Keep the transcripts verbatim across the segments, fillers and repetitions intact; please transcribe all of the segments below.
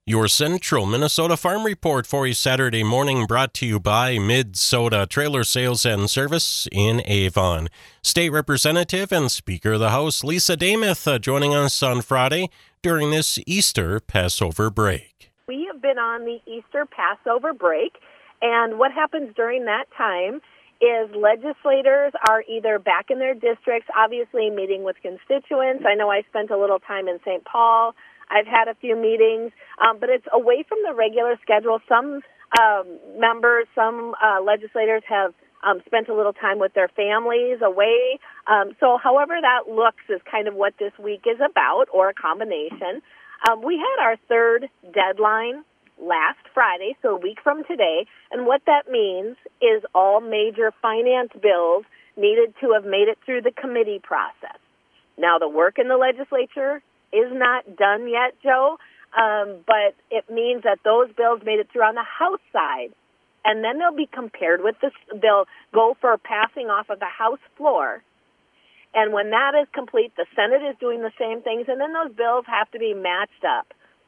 Your Central Minnesota Farm Report for a Saturday morning, brought to you by Mid-Soda Trailer Sales and Service in Avon. State Representative and Speaker of the House Lisa Demuth uh, joining us on Friday during this Easter Passover break. We have been on the Easter Passover break, and what happens during that time is legislators are either back in their districts, obviously meeting with constituents. I know I spent a little time in Saint Paul. I've had a few meetings, um, but it's away from the regular schedule. Some um, members, some uh, legislators have um, spent a little time with their families away. Um, so however that looks is kind of what this week is about, or a combination. Um, we had our third deadline last Friday, so a week from today, and what that means is all major finance bills needed to have made it through the committee process. Now, the work in the legislature is not done yet, Joe, um, but it means that those bills made it through on the House side, and then they'll be compared with this. They'll go for passing off of the House floor, and when that is complete, the Senate is doing the same things, and then those bills have to be matched up.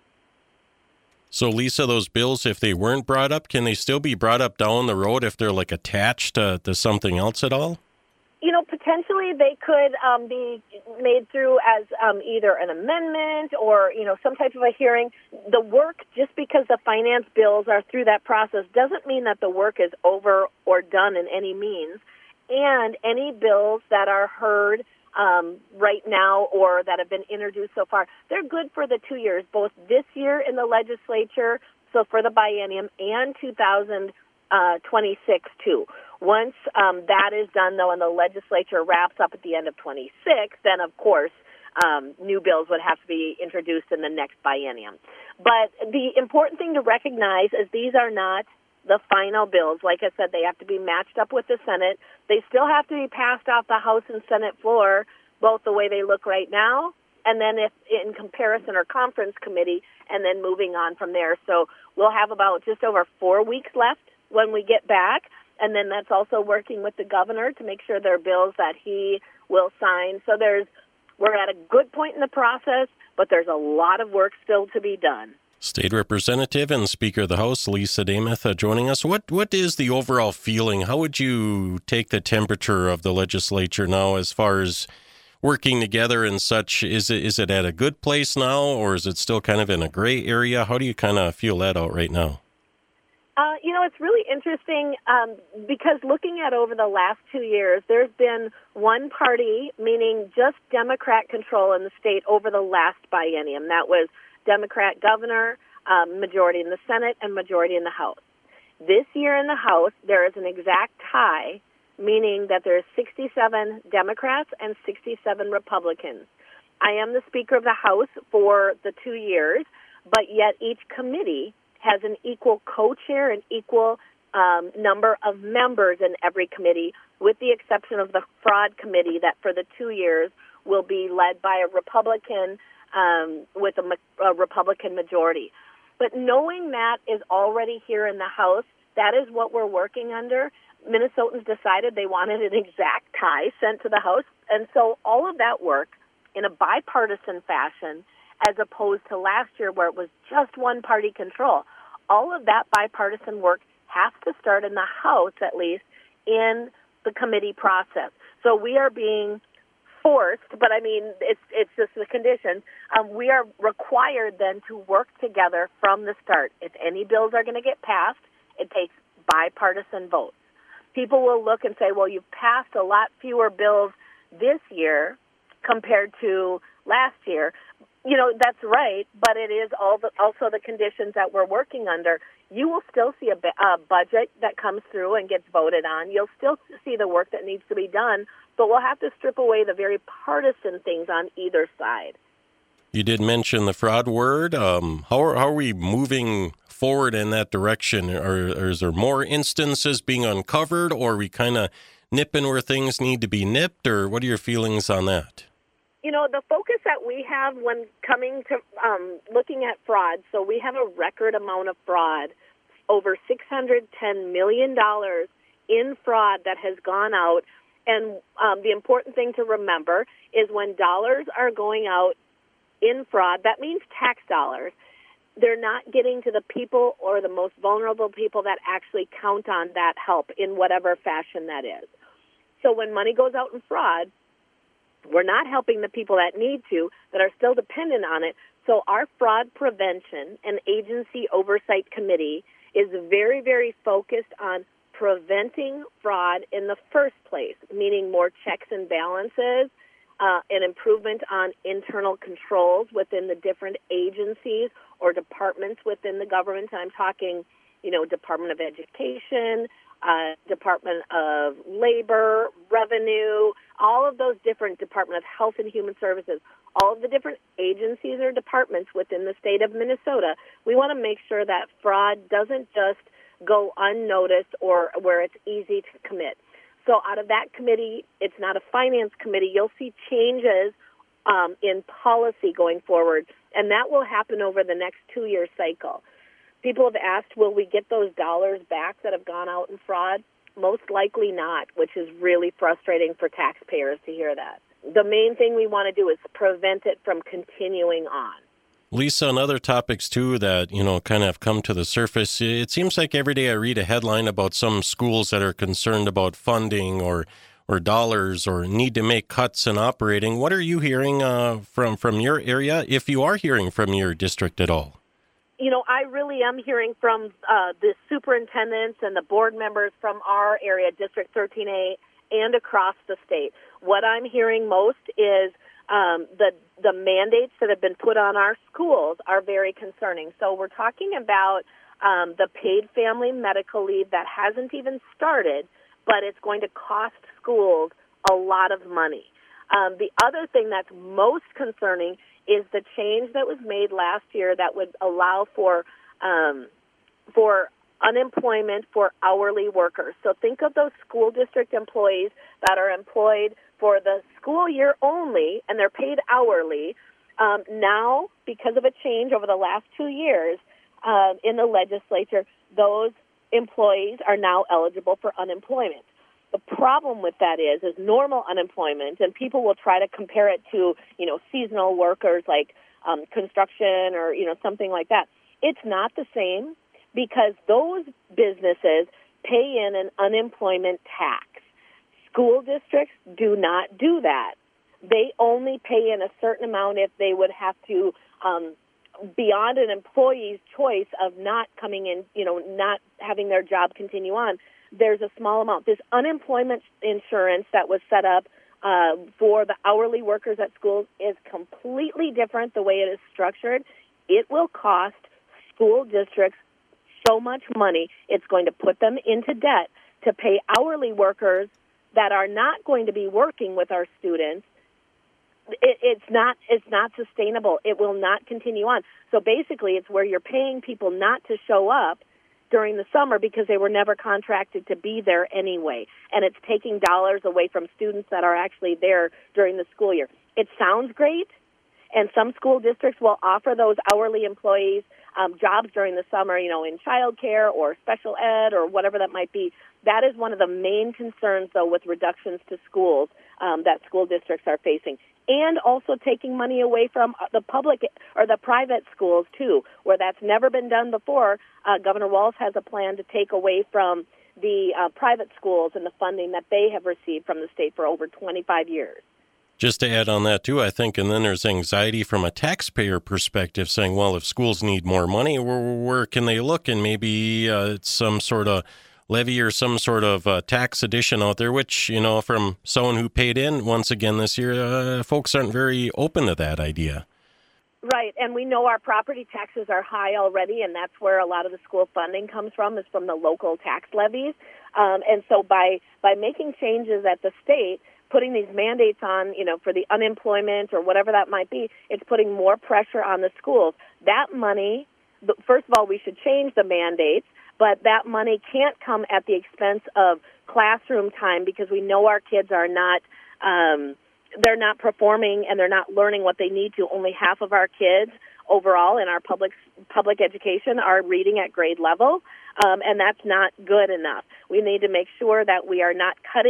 So, Lisa, those bills, if they weren't brought up, can they still be brought up down the road if they're, like, attached to, to something else at all? You know, potentially they could um, be made through as um, either an amendment or, you know, some type of a hearing. The work, just because the finance bills are through that process, doesn't mean that the work is over or done in any means. And any bills that are heard um, right now or that have been introduced so far, they're good for the two years, both this year in the legislature, so for the biennium, and two thousand twenty-six, too. Once um, that is done, though, and the legislature wraps up at the end of twenty-six, then, of course, um, new bills would have to be introduced in the next biennium. But the important thing to recognize is these are not the final bills. Like I said, they have to be matched up with the Senate. They still have to be passed off the House and Senate floor, both the way they look right now, and then if in comparison or conference committee, and then moving on from there. So we'll have about just over four weeks left when we get back. And then that's also working with the governor to make sure there are bills that he will sign. So there's we're at a good point in the process, but there's a lot of work still to be done. State Representative and Speaker of the House Lisa Demuth uh, joining us. What what is the overall feeling? How would you take the temperature of the legislature now as far as working together and such? Is it is it at a good place now, or is it still kind of in a gray area? How do you kind of feel that out right now? Uh, you know, it's really interesting um, because looking at over the last two years, there's been one party, meaning just Democrat control in the state over the last biennium. That was Democrat governor, um, majority in the Senate, and majority in the House. This year in the House, there is an exact tie, meaning that there's sixty-seven Democrats and sixty-seven Republicans. I am the Speaker of the House for the two years, but yet each committee has an equal co-chair and equal um, number of members in every committee, with the exception of the fraud committee that for the two years will be led by a Republican um, with a, a Republican majority. But knowing that is already here in the House, that is what we're working under. Minnesotans decided they wanted an exact tie sent to the House, and so all of that work in a bipartisan fashion, as opposed to last year where it was just one party control. All of that bipartisan work has to start in the House, at least, in the committee process. So we are being forced, but I mean, it's it's just the conditions. Um, we are required then to work together from the start. If any bills are going to get passed, it takes bipartisan votes. People will look and say, well, you've passed a lot fewer bills this year compared to last year. You know, that's right, but it is all the, also the conditions that we're working under. You will still see a, a budget that comes through and gets voted on. You'll still see the work that needs to be done, but we'll have to strip away the very partisan things on either side. You did mention the fraud word. Um, how, are, how are we moving forward in that direction? Or, or is there more instances being uncovered, or are we kind of nipping where things need to be nipped, or what are your feelings on that? You know, the focus that we have when coming to um, looking at fraud, so we have a record amount of fraud, over six hundred ten million dollars in fraud that has gone out. And um, the important thing to remember is when dollars are going out in fraud, that means tax dollars. they're not getting to the people or the most vulnerable people that actually count on that help in whatever fashion that is. So when money goes out in fraud, we're not helping the people that need to, that are still dependent on it. So our fraud prevention and agency oversight committee is very, very focused on preventing fraud in the first place, meaning more checks and balances, uh, an improvement on internal controls within the different agencies or departments within the government. I'm talking, you know, Department of Education, uh, Department of Labor, Revenue, all of those different Department of Health and Human Services, all of the different agencies or departments within the state of Minnesota. We want to make sure that fraud doesn't just go unnoticed or where it's easy to commit. So out of that committee, it's not a finance committee. You'll see changes um, in policy going forward, and that will happen over the next two-year cycle. People have asked, will we get those dollars back that have gone out in fraud? Most likely not, which is really frustrating for taxpayers to hear that. The main thing we want to do is prevent it from continuing on. Lisa, on other topics, too, that, you know, kind of have come to the surface, it seems like every day I read a headline about some schools that are concerned about funding or or dollars or need to make cuts in operating. What are you hearing uh, from, from your area, if you are hearing from your district at all? You know, I really am hearing from uh, the superintendents and the board members from our area, District thirteen A, and across the state. What I'm hearing most is um, the the mandates that have been put on our schools are very concerning. So we're talking about um, the paid family medical leave that hasn't even started, but it's going to cost schools a lot of money. Um, the other thing that's most concerning is the change that was made last year that would allow for um, for unemployment for hourly workers. So think of those school district employees that are employed for the school year only, and they're paid hourly. Um, now, because of a change over the last two years uh, in the legislature, those employees are now eligible for unemployment. The problem with that is, is normal unemployment, and people will try to compare it to, you know, seasonal workers like um, construction or, you know, something like that. It's not the same because those businesses pay in an unemployment tax. School districts do not do that. They only pay in a certain amount if they would have to, um, beyond an employee's choice of not coming in, you know, not having their job continue on. There's a small amount. This unemployment insurance that was set up uh, for the hourly workers at schools is completely different the way it is structured. It will cost school districts so much money, it's going to put them into debt to pay hourly workers that are not going to be working with our students. It, it's not it's not sustainable. It will not continue on. So basically, it's where you're paying people not to show up during the summer because they were never contracted to be there anyway. And it's taking dollars away from students that are actually there during the school year. It sounds great, and some school districts will offer those hourly employees um, jobs during the summer, you know, in childcare or special ed or whatever that might be. That is one of the main concerns, though, with reductions to schools um, that school districts are facing. And also taking money away from the public or the private schools, too, where that's never been done before. Uh, Governor Walz has a plan to take away from the uh, private schools and the funding that they have received from the state for over twenty-five years. Just to add on that, too, I think, and then there's anxiety from a taxpayer perspective saying, well, if schools need more money, where, where can they look? And maybe uh, it's some sort of levy or some sort of uh, tax addition out there, which, you know, from someone who paid in once again this year, uh, folks aren't very open to that idea. Right, and we know our property taxes are high already, and that's where a lot of the school funding comes from, is from the local tax levies. Um, and so by by making changes at the state, putting these mandates on, you know, for the unemployment or whatever that might be, it's putting more pressure on the schools. That money, first of all, we should change the mandates, but that money can't come at the expense of classroom time because we know our kids are not, um, they're not performing and they're not learning what they need to. Only half of our kids overall in our public public education are reading at grade level, um, and that's not good enough. We need to make sure that we are not cutting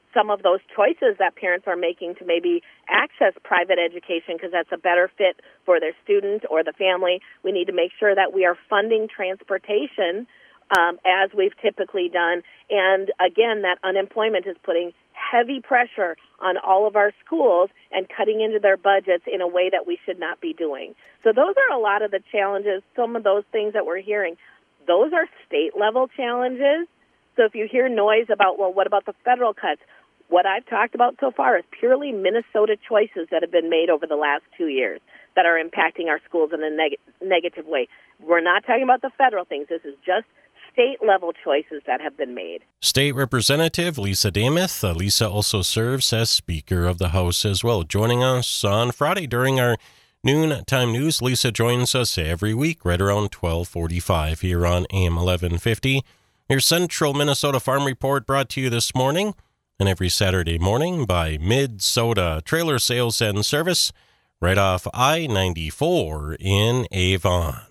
some of those choices that parents are making to maybe access private education because that's a better fit for their student or the family. We need to make sure that we are funding transportation um, as we've typically done. And again, that unemployment is putting heavy pressure on all of our schools and cutting into their budgets in a way that we should not be doing. So those are a lot of the challenges, some of those things that we're hearing. Those are state-level challenges. So if you hear noise about, well, what about the federal cuts? What I've talked about so far is purely Minnesota choices that have been made over the last two years that are impacting our schools in a neg- negative way. We're not talking about the federal things. This is just state-level choices that have been made. State Representative Lisa Dameth. Uh, Lisa also serves as Speaker of the House as well. Joining us on Friday during our noontime news, Lisa joins us every week right around twelve forty-five here on A M eleven fifty. Your Central Minnesota Farm Report brought to you this morning and every Saturday morning by Mid-Soda Trailer Sales and Service right off I ninety-four in Avon.